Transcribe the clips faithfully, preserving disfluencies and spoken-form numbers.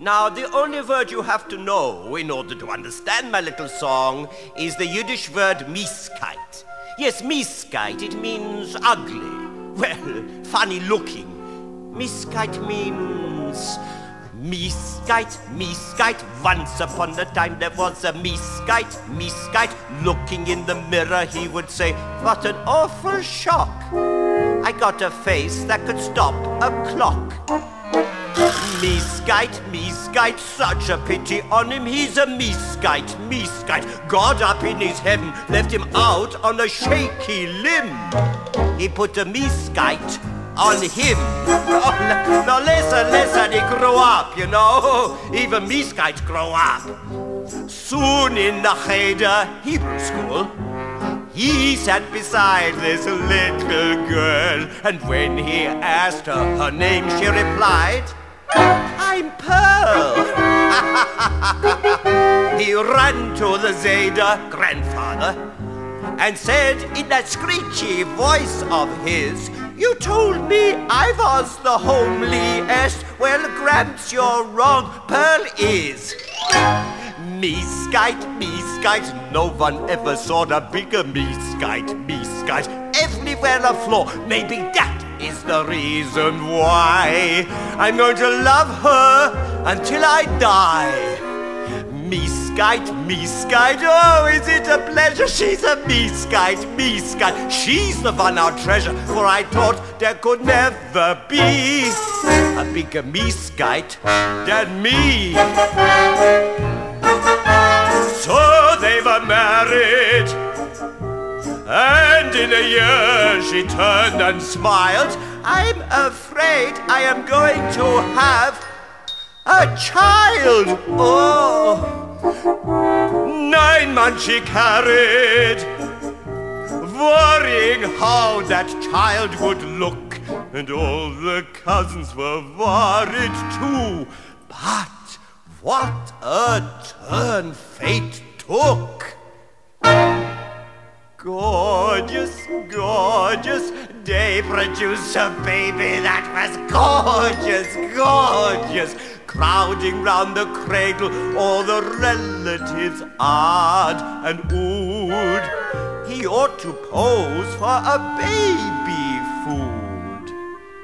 Now, the only word you have to know in order to understand my little song is the Yiddish word miskite. Yes, miskite, it means ugly. Well, funny looking. Miskite means... Miskite, miskite. Once upon a time there was a miskite, miskite. Looking in the mirror he would say, what an awful shock. I got a face that could stop a clock. Miskite, miskite, such a pity on him, he's a miskite, miskite. God up in his heaven left him out on a shaky limb. He put a miskite on him. Oh, now listen, listen, he grew up, you know. Even miskites grow up. Soon in the Cheder Hebrew school, he sat beside this little girl, and when he asked her her name, she replied, I'm Pearl. He ran to the Zeder grandfather and said in that screechy voice of his, you told me I was the homeliest. Well, Gramps, you're wrong. Pearl is. Miskite, miskite, no one ever saw a bigger miskite, miskite. Everywhere a flaw, maybe that is the reason why I'm going to love her until I die. Miskite, miskite, oh, is it a pleasure? She's a miskite, miskite. She's the one I'll treasure, for I thought there could never be a bigger miskite than me. So they were married, and in a year she turned and smiled. I'm afraid I am going to have a child. Oh, nine months she carried, worrying how that child would look, and all the cousins were worried too. But what a turn fate took! Gorgeous, gorgeous, they produced a baby that was gorgeous, gorgeous. Crowding round the cradle, all the relatives awed and oohed. He ought to pose for a baby food.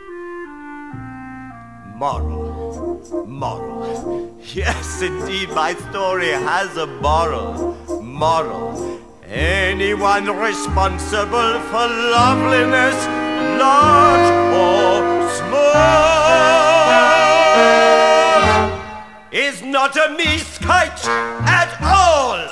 Moral, moral. Yes, indeed, my story has a moral, moral. Anyone responsible for loveliness, large or small, is not a miskite at all.